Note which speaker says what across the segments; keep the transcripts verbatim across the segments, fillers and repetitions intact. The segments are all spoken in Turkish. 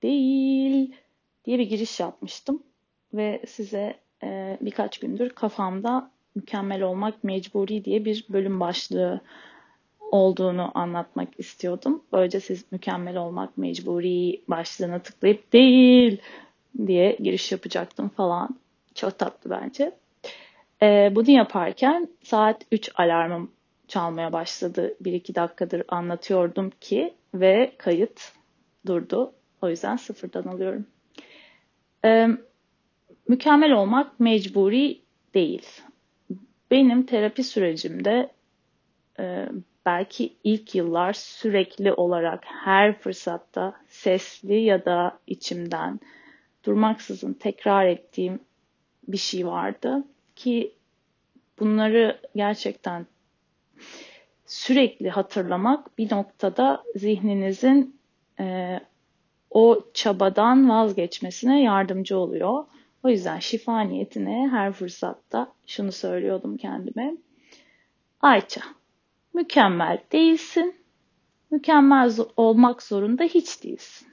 Speaker 1: değil diye bir giriş yapmıştım. Ve size e, birkaç gündür kafamda mükemmel olmak mecburi diye bir bölüm başlığı olduğunu anlatmak istiyordum. Böylece siz mükemmel olmak mecburi başlığına tıklayıp değil diye giriş yapacaktım falan. Çok tatlı bence. Ee, bunu yaparken saat üç alarmım çalmaya başladı. Bir iki dakikadır anlatıyordum ki ve kayıt durdu. O yüzden sıfırdan alıyorum. Ee, mükemmel olmak mecburi değil. Benim terapi sürecimde e, belki ilk yıllar sürekli olarak her fırsatta sesli ya da içimden durmaksızın tekrar ettiğim bir şey vardı ki bunları gerçekten sürekli hatırlamak bir noktada zihninizin e, o çabadan vazgeçmesine yardımcı oluyor. O yüzden şifa niyetine her fırsatta şunu söylüyordum kendime. Ayça, mükemmel değilsin, mükemmel olmak zorunda hiç değilsin.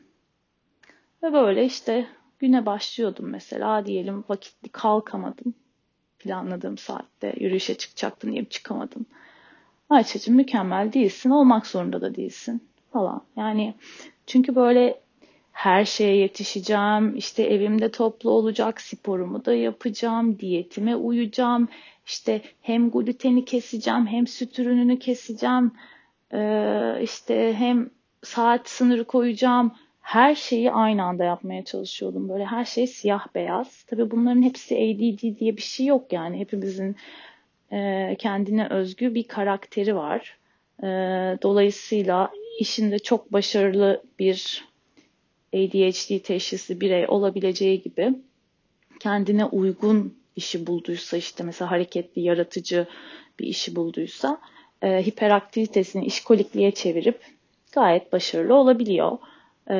Speaker 1: Ve böyle işte güne başlıyordum mesela, diyelim vakitli kalkamadım. Planladığım saatte yürüyüşe çıkacaktım diye çıkamadım. Ayça'cığım mükemmel değilsin, olmak zorunda da değilsin falan. Yani çünkü böyle her şeye yetişeceğim, işte evimde toplu olacak, sporumu da yapacağım, diyetime uyacağım, işte hem gluteni keseceğim, hem süt ürününü keseceğim, ee, işte hem saat sınırı koyacağım. Her şeyi aynı anda yapmaya çalışıyordum. Böyle her şey siyah beyaz. Tabii bunların hepsi A D D diye bir şey yok yani. Hepimizin e, kendine özgü bir karakteri var. E, dolayısıyla işinde çok başarılı bir A D H D teşhisli birey olabileceği gibi kendine uygun işi bulduysa, işte mesela hareketli, yaratıcı bir işi bulduysa e, hiperaktivitesini işkolikliğe çevirip gayet başarılı olabiliyor. E,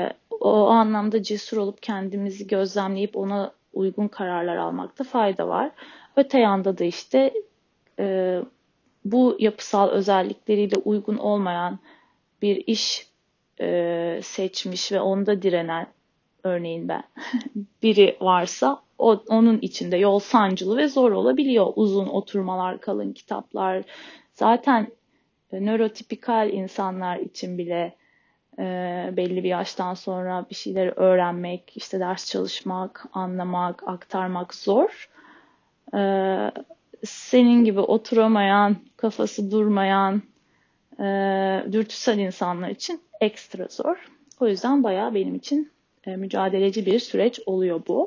Speaker 1: o anlamda cesur olup kendimizi gözlemleyip ona uygun kararlar almakta fayda var. Öte yanda da işte e, bu yapısal özellikleriyle uygun olmayan bir iş e, seçmiş ve onda direnen, örneğin ben, biri varsa o, onun içinde yol sancılı ve zor olabiliyor. Uzun oturmalar, kalın kitaplar. Zaten e, nörotipikal insanlar için bile e, belli bir yaştan sonra bir şeyleri öğrenmek, işte ders çalışmak, anlamak, aktarmak zor. E, senin gibi oturamayan, kafası durmayan, e, dürtüsel insanlar için ekstra zor. O yüzden bayağı benim için e, mücadeleci bir süreç oluyor bu.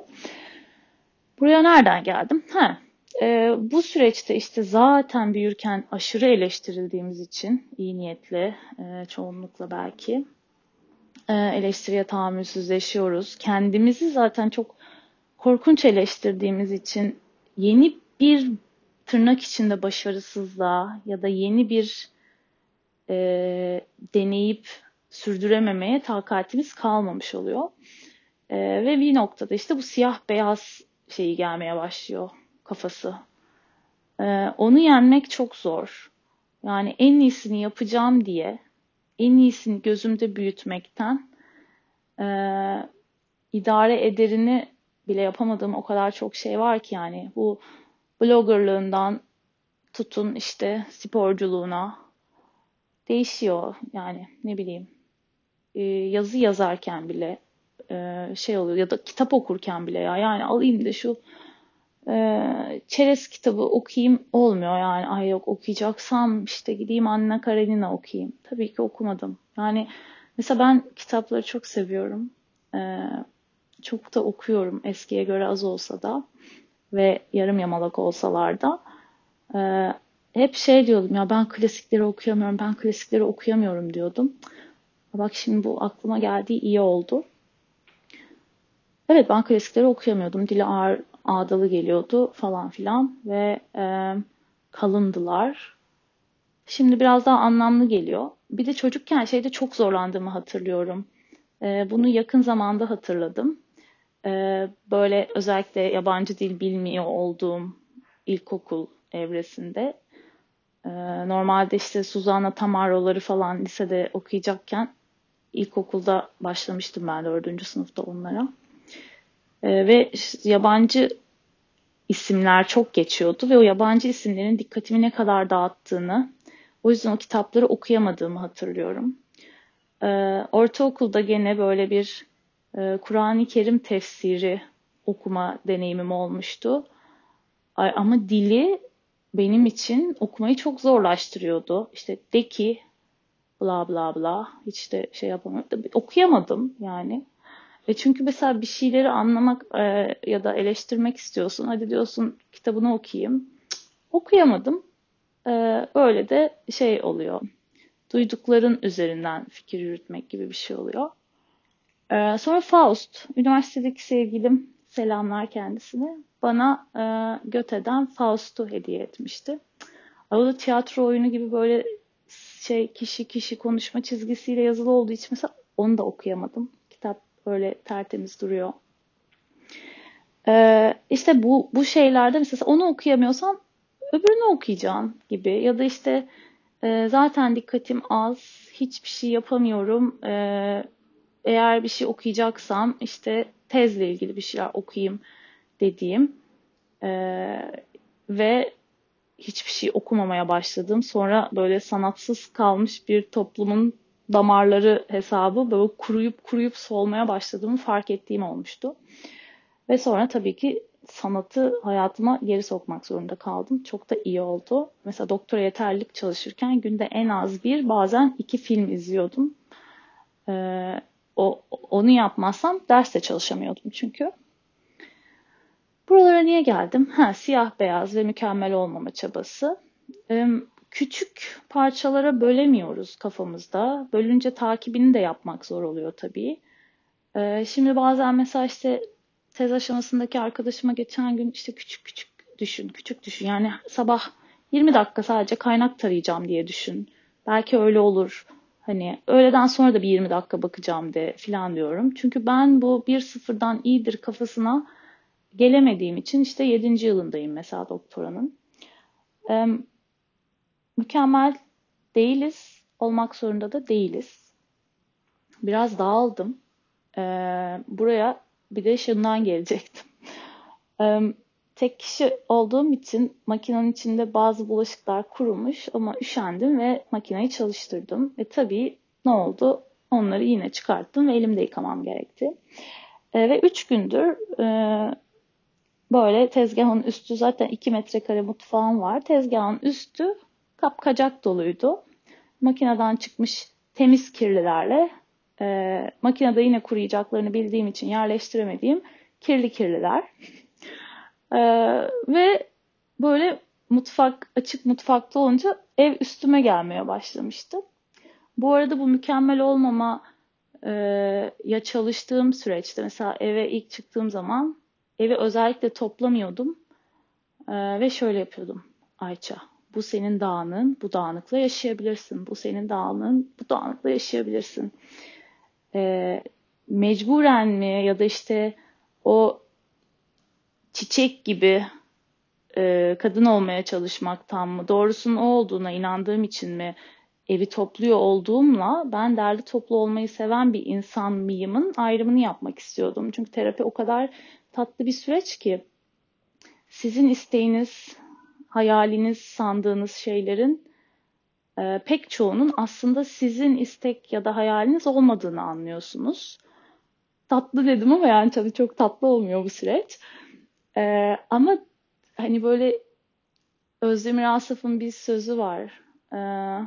Speaker 1: Buraya nereden geldim? Ha, e, bu süreçte işte zaten büyürken aşırı eleştirildiğimiz için iyi niyetle, e, çoğunlukla belki e, eleştiriye tahammülsüzleşiyoruz. Kendimizi zaten çok korkunç eleştirdiğimiz için yeni bir tırnak içinde başarısızlığa ya da yeni bir e, deneyip sürdürememeye takatimiz kalmamış oluyor. E, ve bir noktada işte bu siyah beyaz şeyi gelmeye başlıyor, kafası. E, onu yenmek çok zor. Yani en iyisini yapacağım diye en iyisini gözümde büyütmekten e, idare ederini bile yapamadığım o kadar çok şey var ki, yani bu bloggerlığından tutun işte sporculuğuna değişiyor. Yani ne bileyim, e, yazı yazarken bile e, şey oluyor ya da kitap okurken bile, ya yani alayım da şu e, çerez kitabı okuyayım olmuyor yani. Ay yok, okuyacaksam işte gideyim Anna Karenina okuyayım. Tabii ki okumadım. Yani mesela ben kitapları çok seviyorum. E, çok da okuyorum, eskiye göre az olsa da ve yarım yamalak olsalar da. E, hep şey diyordum, ya ben klasikleri okuyamıyorum, ben klasikleri okuyamıyorum diyordum. Bak şimdi bu aklıma geldiği iyi oldu. Evet, ben klasikleri okuyamıyordum. Dili ağır, ağdalı geliyordu falan filan ve e, kalındılar. Şimdi biraz daha anlamlı geliyor. Bir de çocukken şeyde çok zorlandığımı hatırlıyorum. E, bunu yakın zamanda hatırladım. E, böyle özellikle yabancı dil bilmiyor olduğum ilkokul evresinde. E, normalde işte Suzanna Tamaro'ları falan lisede okuyacakken ilkokulda başlamıştım ben dördüncü sınıfta onlara. Ee, ve yabancı isimler çok geçiyordu ve o yabancı isimlerin dikkatimi ne kadar dağıttığını, o yüzden o kitapları okuyamadığımı hatırlıyorum. Ee, ortaokulda gene böyle bir e, Kur'an-ı Kerim tefsiri okuma deneyimim olmuştu. Ay, ama dili benim için okumayı çok zorlaştırıyordu. İşte de ki bla bla bla hiç de şey yapamadım. Okuyamadım yani. E çünkü mesela bir şeyleri anlamak e, ya da eleştirmek istiyorsun. Hadi diyorsun kitabını okuyayım. Cık, okuyamadım. E, öyle de şey oluyor. Duydukların üzerinden fikir yürütmek gibi bir şey oluyor. E, sonra Faust, üniversitedeki sevgilim, selamlar kendisine, bana e, Goethe'den Faust'u hediye etmişti. O da tiyatro oyunu gibi böyle şey kişi kişi konuşma çizgisiyle yazılı olduğu için mesela onu da okuyamadım. Kitap öyle tertemiz duruyor. Ee, işte bu bu şeylerde mesela onu okuyamıyorsam öbürünü okuyacağım gibi ya da işte e, zaten dikkatim az, hiçbir şey yapamıyorum. Ee, eğer bir şey okuyacaksam işte tezle ilgili bir şeyler okuyayım dediğim ee, ve hiçbir şey okumamaya başladım. Sonra böyle sanatsız kalmış bir toplumun damarları hesabı böyle kuruyup kuruyup solmaya başladığımı fark ettiğim olmuştu. Ve sonra tabii ki sanatı hayatıma geri sokmak zorunda kaldım. Çok da iyi oldu. Mesela doktora yeterlilik çalışırken günde en az bir, bazen iki film izliyordum. Ee, o, onu yapmazsam derste çalışamıyordum çünkü. Buralara niye geldim? Ha, siyah beyaz ve mükemmel olmama çabası. Ee, küçük parçalara bölemiyoruz kafamızda. Bölünce takibini de yapmak zor oluyor tabii. Ee, şimdi bazen mesela işte tez aşamasındaki arkadaşıma geçen gün işte küçük küçük düşün, küçük düşün. Yani sabah yirmi dakika sadece kaynak tarayacağım diye düşün. Belki öyle olur. Hani öğleden sonra da bir yirmi dakika bakacağım de filan diyorum. Çünkü ben bu bir sıfırdan iyidir kafasına gelemediğim için işte yedinci yılındayım mesela doktoranın. Ee, mükemmel değiliz, olmak zorunda da değiliz. Biraz dağıldım. Ee, buraya bir de şundan gelecektim. Ee, tek kişi olduğum için makinenin içinde bazı bulaşıklar kurumuş ama üşendim ve makineyi çalıştırdım. Ve tabii ne oldu? Onları yine çıkarttım ve elimde yıkamam gerekti. Ee, ve üç gündür e, böyle tezgahın üstü, zaten iki metrekare mutfağım var. Tezgahın üstü kapkacak doluydu. Makineden çıkmış temiz kirlilerle, e, makinede yine kuruyacaklarını bildiğim için yerleştiremediğim kirli kirliler. E, ve böyle mutfak, açık mutfakta olunca ev üstüme gelmeye başlamıştı. Bu arada bu mükemmel olmama e, ya çalıştığım süreçte mesela eve ilk çıktığım zaman evi özellikle toplamıyordum. Ee, ve şöyle yapıyordum. Ayça, bu senin dağınığın, bu dağınıkla yaşayabilirsin. Bu senin dağınığın, bu dağınıkla yaşayabilirsin. Ee, mecburen mi ya da işte o çiçek gibi e, kadın olmaya çalışmaktan mı, doğrusunun o olduğuna inandığım için mi evi topluyor olduğumla ben derli toplu olmayı seven bir insan mıyımın ayrımını yapmak istiyordum. Çünkü terapi o kadar tatlı bir süreç ki sizin isteğiniz, hayaliniz sandığınız şeylerin e, pek çoğunun aslında sizin istek ya da hayaliniz olmadığını anlıyorsunuz. Tatlı dedim ama yani tabii çok tatlı olmuyor bu süreç. E, ama hani böyle Özdemir Asaf'ın bir sözü var. E,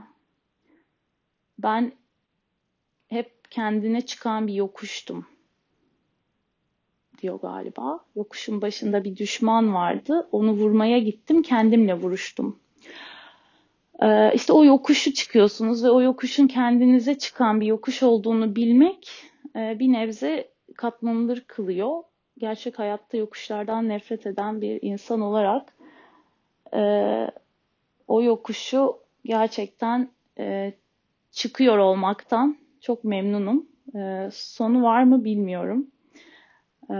Speaker 1: ben hep kendine çıkan bir yokuştum diyor galiba. Yokuşun başında bir düşman vardı. Onu vurmaya gittim, kendimle vuruştum. Ee, işte o yokuşu çıkıyorsunuz ve o yokuşun kendinize çıkan bir yokuş olduğunu bilmek e, bir nebze katlanılır kılıyor. Gerçek hayatta yokuşlardan nefret eden bir insan olarak e, o yokuşu gerçekten e, çıkıyor olmaktan çok memnunum. E, sonu var mı bilmiyorum. E,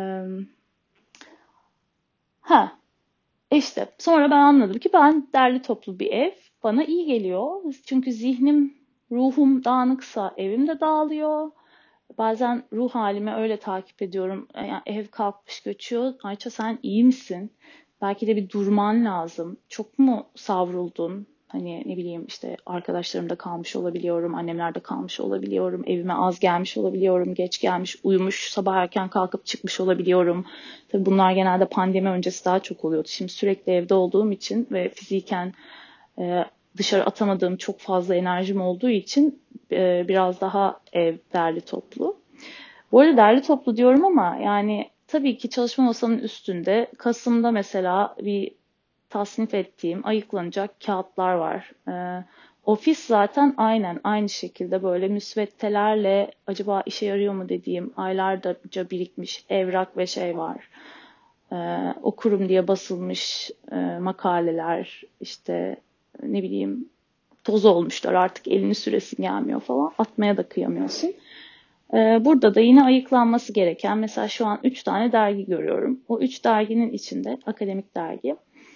Speaker 1: ha işte sonra ben anladım ki ben derli toplu bir ev bana iyi geliyor. Çünkü zihnim, ruhum dağınıksa evim de dağılıyor. Bazen ruh halimi öyle takip ediyorum. Yani ev kalkmış göçüyor. Ayça sen iyi misin? Belki de bir durman lazım. Çok mu savruldun? Hani ne bileyim işte arkadaşlarımda kalmış olabiliyorum, annemlerde kalmış olabiliyorum, evime az gelmiş olabiliyorum, geç gelmiş, uyumuş, sabah erken kalkıp çıkmış olabiliyorum. Tabii bunlar genelde pandemi öncesi daha çok oluyordu. Şimdi sürekli evde olduğum için ve fiziken e, dışarı atamadığım çok fazla enerjim olduğu için e, biraz daha ev derli toplu. Bu arada derli toplu diyorum ama yani tabii ki çalışma masamın üstünde Kasım'da mesela bir tasnif ettiğim ayıklanacak kağıtlar var. Ee, ofis zaten aynen aynı şekilde böyle müsveddelerle acaba işe yarıyor mu dediğim aylarca birikmiş evrak ve şey var. Ee, okurum diye basılmış e, makaleler işte ne bileyim toz olmuşlar artık elini süresin gelmiyor falan atmaya da kıyamıyorsun. Ee, burada da yine ayıklanması gereken mesela şu an üç tane dergi görüyorum. O üç derginin içinde akademik dergi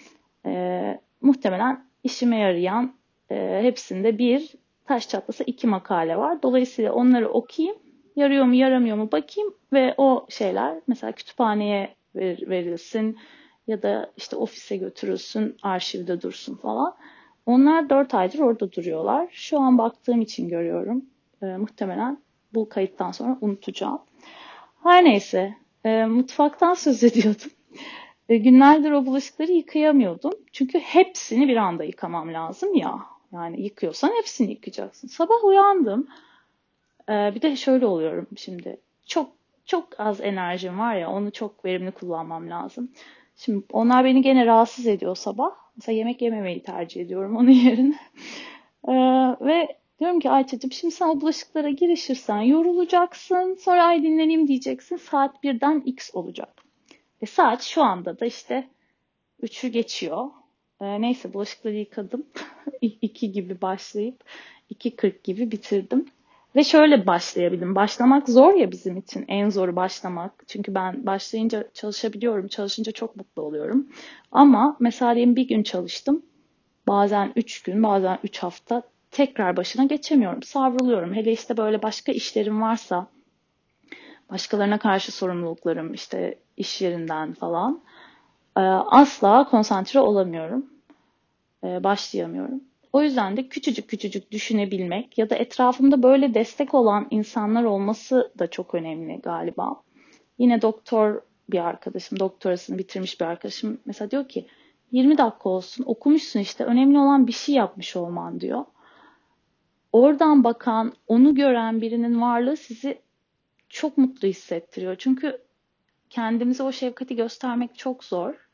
Speaker 1: e, muhtemelen işime yarayan e, hepsinde bir taş çatlasa iki makale var. Dolayısıyla onları okuyayım, yarıyor mu yaramıyor mu bakayım ve o şeyler mesela kütüphaneye ver, verilsin ya da işte ofise götürülsün, arşivde dursun falan. Onlar dört aydır orada duruyorlar. Şu an baktığım için görüyorum. E, muhtemelen bu kayıttan sonra unutacağım. Her neyse, e, mutfaktan söz ediyordum. E, günlerdir o bulaşıkları yıkayamıyordum. Çünkü hepsini bir anda yıkamam lazım ya. Yani yıkıyorsan hepsini yıkayacaksın. Sabah uyandım. E, bir de şöyle oluyorum şimdi. Çok çok az enerjim var ya onu çok verimli kullanmam lazım. Şimdi onlar beni gene rahatsız ediyor sabah. Mesela yemek yememeyi tercih ediyorum onun yerine. E, ve diyorum ki Ayça'cığım şimdi sen o bulaşıklara girişirsen yorulacaksın. Sonra ay dinleneyim diyeceksin. Saat birden X olacak. E saat şu anda da işte üçü geçiyor. E, neyse bulaşıkları yıkadım. iki gibi başlayıp iki kırk gibi bitirdim. Ve şöyle başlayabildim. Başlamak zor ya bizim için. En zoru başlamak. Çünkü ben başlayınca çalışabiliyorum. Çalışınca çok mutlu oluyorum. Ama mesela diyelim bir gün çalıştım. Bazen üç gün, bazen üç hafta tekrar başına geçemiyorum. Savruluyorum. Hele işte böyle başka işlerim varsa, başkalarına karşı sorumluluklarım işte iş yerinden falan. Ee, asla konsantre olamıyorum. Ee, başlayamıyorum. O yüzden de küçücük küçücük düşünebilmek ya da etrafımda böyle destek olan insanlar olması da çok önemli galiba. Yine doktor bir arkadaşım, doktorasını bitirmiş bir arkadaşım mesela diyor ki yirmi dakika olsun okumuşsun işte önemli olan bir şey yapmış olman diyor. Oradan bakan, onu gören birinin varlığı sizi çok mutlu hissettiriyor. Çünkü kendimize o şefkati göstermek çok zor.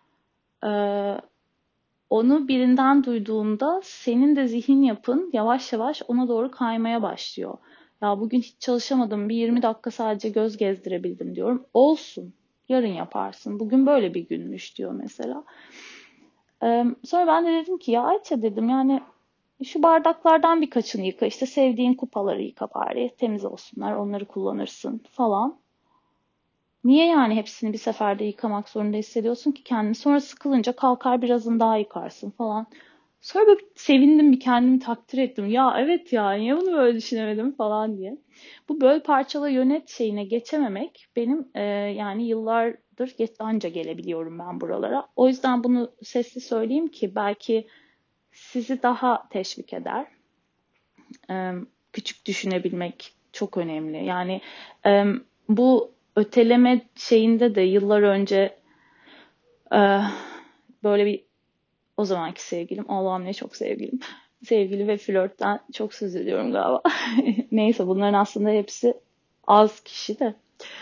Speaker 1: Ee, Onu birinden duyduğunda senin de zihin yapın yavaş yavaş ona doğru kaymaya başlıyor. Ya bugün hiç çalışamadım, bir yirmi dakika sadece göz gezdirebildim diyorum. Olsun, yarın yaparsın. Bugün böyle bir günmüş diyor mesela. Ee, sonra ben de dedim ki ya Ayça dedim yani şu bardaklardan birkaçını yıka. İşte sevdiğin kupaları yıka bari. Temiz olsunlar, onları kullanırsın falan. Niye yani hepsini bir seferde yıkamak zorunda hissediyorsun ki kendini? Sonra sıkılınca kalkar birazını daha yıkarsın falan. Sonra böyle sevindim, bir kendimi takdir ettim. Ya evet ya niye bunu böyle düşünemedim falan diye. Bu böl parçala yönet şeyine geçememek benim e, yani yıllardır geç, anca gelebiliyorum ben buralara. O yüzden bunu sesli söyleyeyim ki belki sizi daha teşvik eder. E, Küçük düşünebilmek çok önemli. Yani e, bu öteleme şeyinde de yıllar önce e, böyle bir o zamanki sevgilim, Allah'ım ne çok sevgilim, sevgili ve flörtten çok söz ediyorum galiba. Neyse bunların aslında hepsi az kişi de.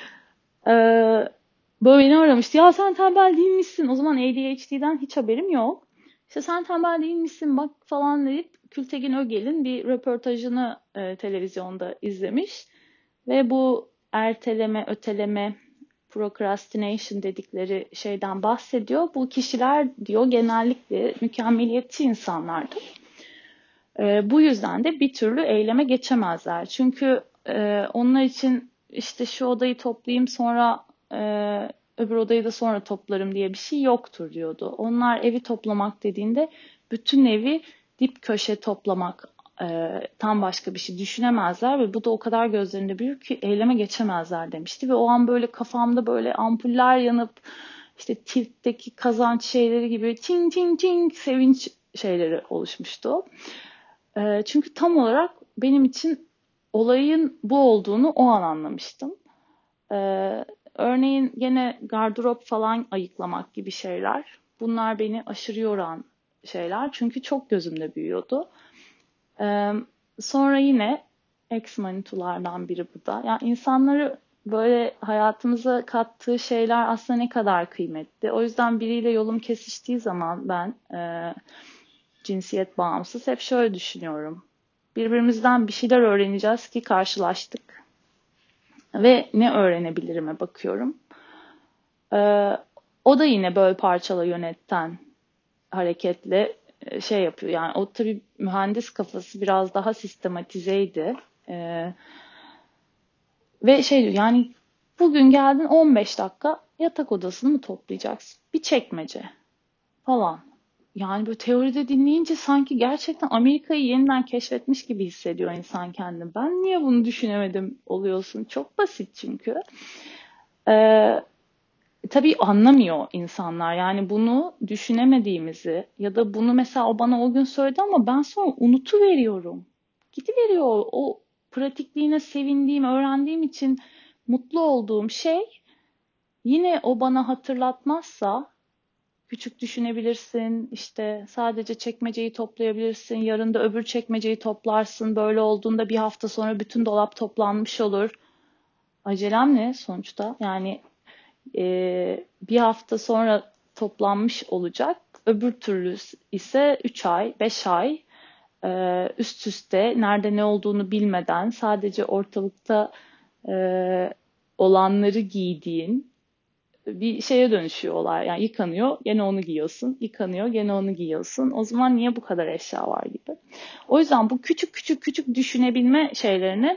Speaker 1: Ee, Böyle beni aramıştı. Ya sen tembel değil misin? O zaman A D H D'den hiç haberim yok. İşte sen tembel değil misin bak falan deyip Gültekin Ögel'in bir röportajını e, televizyonda izlemiş. Ve bu erteleme, öteleme, procrastination dedikleri şeyden bahsediyor. Bu kişiler diyor genellikle mükemmeliyetçi insanlardır. E, bu yüzden de bir türlü eyleme geçemezler. Çünkü e, onlar için işte şu odayı toplayayım sonra e, öbür odayı da sonra toplarım diye bir şey yoktur diyordu. Onlar evi toplamak dediğinde bütün evi dip köşe toplamak e, tam başka bir şey düşünemezler ve bu da o kadar gözlerinde büyür ki eyleme geçemezler demişti. Ve o an böyle kafamda böyle ampuller yanıp işte tiltteki kazanç şeyleri gibi ting ting ting sevinç şeyleri oluşmuştu. E, çünkü tam olarak benim için olayın bu olduğunu o an anlamıştım. Ee, Örneğin gene gardırop falan ayıklamak gibi şeyler. Bunlar beni aşırı yoran şeyler. Çünkü çok gözümde büyüyordu. Ee, Sonra yine ex-manitulardan biri bu da. Yani insanları böyle hayatımıza kattığı şeyler aslında ne kadar kıymetli. O yüzden biriyle yolum kesiştiği zaman ben e, cinsiyet bağımsız hep şöyle düşünüyorum. Birbirimizden bir şeyler öğreneceğiz ki karşılaştık. Ve ne öğrenebilirime bakıyorum. Ee, O da yine böyle parçala yönetten hareketle e, şey yapıyor. Yani o tabii mühendis kafası biraz daha sistematizeydi. Ee, Ve şey diyor yani bugün geldin on beş dakika yatak odasını mı toplayacaksın? Bir çekmece falan. Yani böyle teoride dinleyince sanki gerçekten Amerika'yı yeniden keşfetmiş gibi hissediyor insan kendini. Ben niye bunu düşünemedim oluyorsun? Çok basit çünkü. Ee, Tabii anlamıyor insanlar. Yani bunu düşünemediğimizi ya da bunu mesela o bana o gün söyledi ama ben sonra unutuveriyorum. Gidiveriyor. O pratikliğine sevindiğim, öğrendiğim için mutlu olduğum şey yine o bana hatırlatmazsa küçük düşünebilirsin, işte sadece çekmeceyi toplayabilirsin, yarın da öbür çekmeceyi toplarsın, böyle olduğunda bir hafta sonra bütün dolap toplanmış olur. Acelem ne sonuçta? Yani e, bir hafta sonra toplanmış olacak. Öbür türlü ise üç ay, beş ay e, üst üste nerede ne olduğunu bilmeden sadece ortalıkta e, olanları giydiğin bir şeye dönüşüyor olay. Yani yıkanıyor, gene onu giyiyorsun. Yıkanıyor, gene onu giyiyorsun. O zaman niye bu kadar eşya var gibi. O yüzden bu küçük küçük küçük düşünebilme şeylerini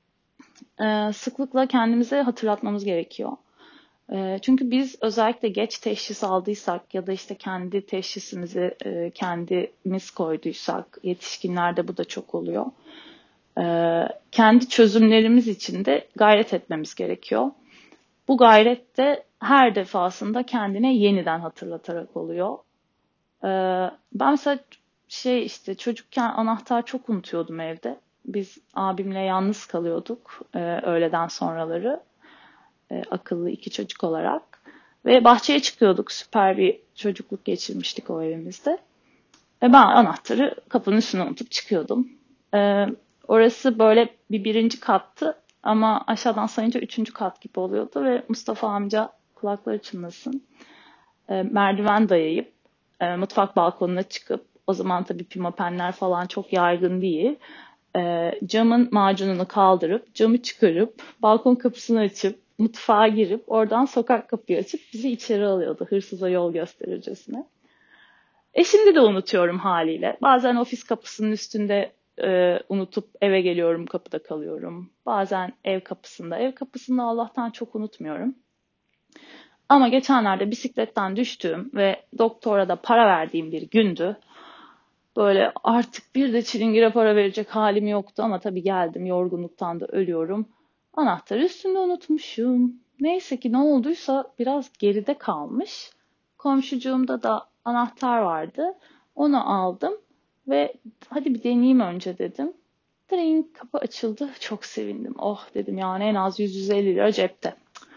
Speaker 1: e, sıklıkla kendimize hatırlatmamız gerekiyor. E, çünkü biz özellikle geç teşhis aldıysak ya da işte kendi teşhisimizi e, kendimiz koyduysak, yetişkinlerde bu da çok oluyor. E, Kendi çözümlerimiz için de gayret etmemiz gerekiyor. Bu gayret de her defasında kendine yeniden hatırlatarak oluyor. E, Ben mesela şey işte çocukken anahtar çok unutuyordum evde. Biz abimle yalnız kalıyorduk e, öğleden sonraları e, akıllı iki çocuk olarak. Ve bahçeye çıkıyorduk. Süper bir çocukluk geçirmiştik o evimizde. Ve ben anahtarı kapının üstüne unutup çıkıyordum. E, Orası böyle bir birinci kattı. Ama aşağıdan sayınca üçüncü kat gibi oluyordu. Ve Mustafa amca kulakları çınlasın. E, merdiven dayayıp e, mutfak balkonuna çıkıp o zaman tabii pimapenler falan çok yaygın değil. E, camın macununu kaldırıp camı çıkarıp balkon kapısını açıp mutfağa girip oradan sokak kapıyı açıp bizi içeri alıyordu hırsıza yol gösterircesine. E şimdi de unutuyorum haliyle. Bazen ofis kapısının üstünde e, unutup eve geliyorum, kapıda kalıyorum. Bazen ev kapısında. Ev kapısında Allah'tan çok unutmuyorum. Ama geçenlerde bisikletten düştüğüm ve doktora da para verdiğim bir gündü. Böyle artık bir de çilingire para verecek halim yoktu ama tabii geldim, yorgunluktan da ölüyorum. Anahtarı üstünde unutmuşum. Neyse ki ne olduysa biraz geride kalmış. Komşucuğumda da anahtar vardı. Onu aldım ve hadi bir deneyeyim önce dedim. Direkt kapı açıldı. Çok sevindim. Oh dedim yani en az yüz yüz elli lira cepte.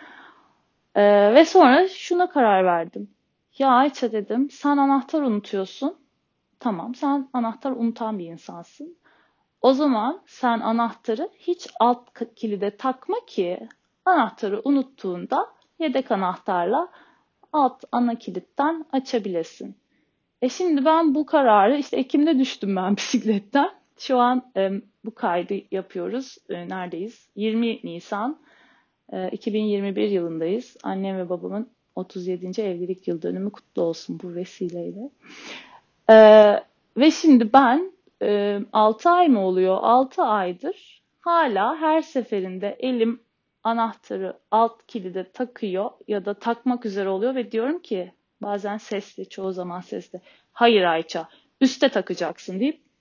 Speaker 1: Ee, ve sonra şuna karar verdim. Ya Ayça dedim, sen anahtar unutuyorsun. Tamam, sen anahtar unutan bir insansın. O zaman sen anahtarı hiç alt kilide takma ki anahtarı unuttuğunda yedek anahtarla alt ana kilitten açabilesin. E şimdi ben bu kararı işte Ekim'de düştüm ben bisikletten. Şu an e, bu kaydı yapıyoruz. E, neredeyiz? yirmi Nisan e, iki bin yirmi bir yılındayız. Annem ve babamın otuz yedinci evlilik yıl dönümü kutlu olsun bu vesileyle. Ee, Ve şimdi ben e, altı ay mı oluyor? altı aydır hala her seferinde elim anahtarı alt kilide takıyor ya da takmak üzere oluyor ve diyorum ki bazen sesli, çoğu zaman sesli. Hayır Ayça, üste takacaksın deyip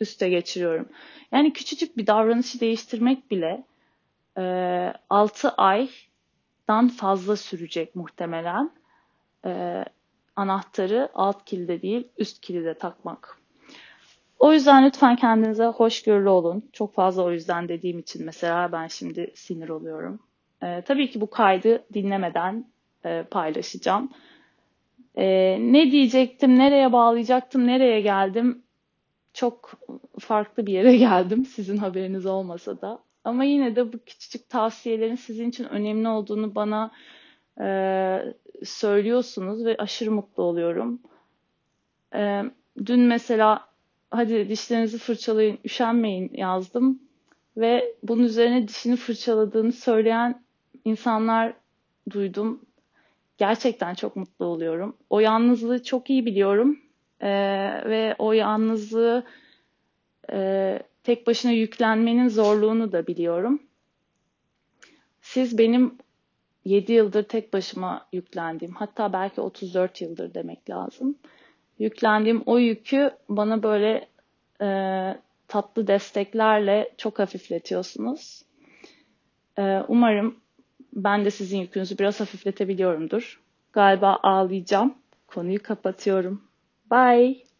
Speaker 1: üste geçiriyorum. Yani küçücük bir davranışı değiştirmek bile e, altı aydan fazla sürecek muhtemelen. E, Anahtarı alt kilide değil üst kilide takmak. O yüzden lütfen kendinize hoşgörülü olun. Çok fazla o yüzden dediğim için mesela ben şimdi sinir oluyorum. Ee, tabii ki bu kaydı dinlemeden e, paylaşacağım. Ee, ne diyecektim, nereye bağlayacaktım, nereye geldim? Çok farklı bir yere geldim sizin haberiniz olmasa da. Ama yine de bu küçücük tavsiyelerin sizin için önemli olduğunu bana e, söylüyorsunuz ve aşırı mutlu oluyorum. E, Dün mesela hadi dişlerinizi fırçalayın, üşenmeyin yazdım. Ve bunun üzerine dişini fırçaladığını söyleyen insanlar duydum. Gerçekten çok mutlu oluyorum. O yalnızlığı çok iyi biliyorum. Ee, ve o yalnızlığı e, tek başına yüklenmenin zorluğunu da biliyorum. Siz benim yedi yıldır tek başıma yüklendiğim, hatta belki otuz dört yıldır demek lazım. Yüklendiğim o yükü bana böyle e, tatlı desteklerle çok hafifletiyorsunuz. E, umarım ben de sizin yükünüzü biraz hafifletebiliyorumdur. Galiba ağlayacağım. Konuyu kapatıyorum. Bye.